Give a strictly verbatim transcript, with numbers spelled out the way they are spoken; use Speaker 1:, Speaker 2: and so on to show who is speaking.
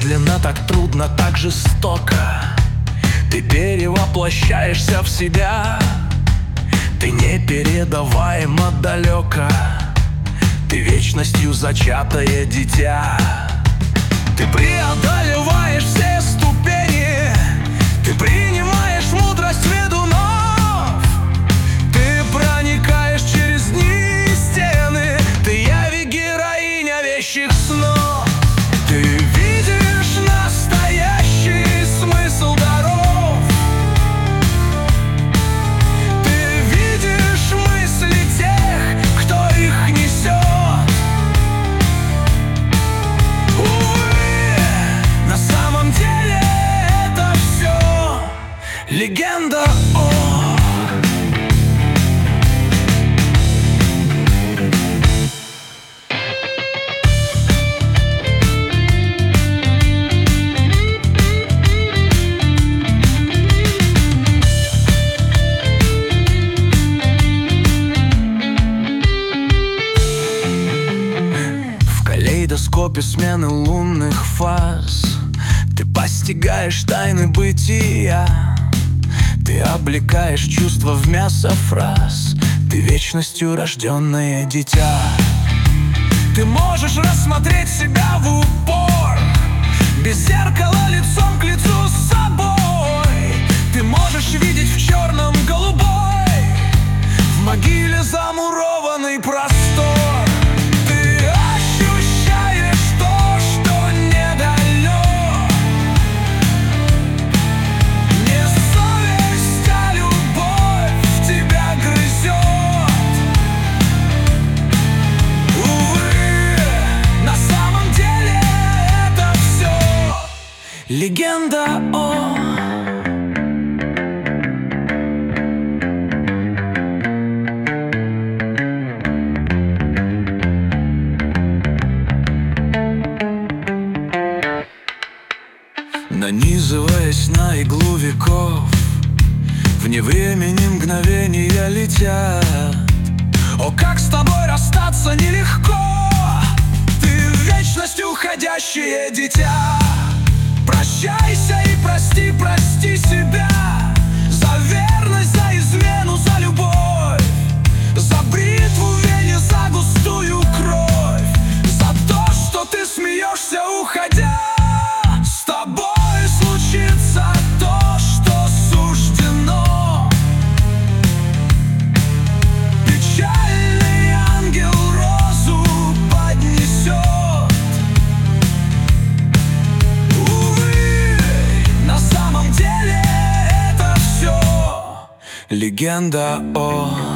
Speaker 1: медленно, так трудно, так жестоко. Ты перевоплощаешься в себя. Ты непередаваемо далеко. Ты вечностью зачатое дитя. Ты преодолеваешь все ступени. Ты принимаешь мудрость ведунов. Ты проникаешь через дни и стены. Ты яви героиня вещих снов. Ты видишь настоящий смысл даров. Ты видишь мысли тех, кто их несет. Увы, на самом деле это все легенда о... В калейдоскопе смены лунных фаз ты постигаешь тайны бытия. Ты облекаешь чувства в мясо фраз. Ты вечностью рожденное дитя. Ты можешь рассмотреть себя в упор, без зеркала, лицом к лицу с собой. Ты можешь видеть в черном голубой, в могиле замурованный простор. Ты ощущаешь то, что недалек. Не совесть, а любовь тебя грызет. Увы, на самом деле это все легенда о... Нанизываясь на иглу веков, вне времени мгновения летят. О, как с тобой расстаться нелегко. Ты в вечность уходящее дитя. Прощайся и прости, прости себя за верность, за измену, за любовь, за бритву в вене, за густую кровь, за то, что ты смеешься, уходя. С тобой случится то, что суждено. Печальный ангел розу поднесет. Увы, на самом деле это все легенда о...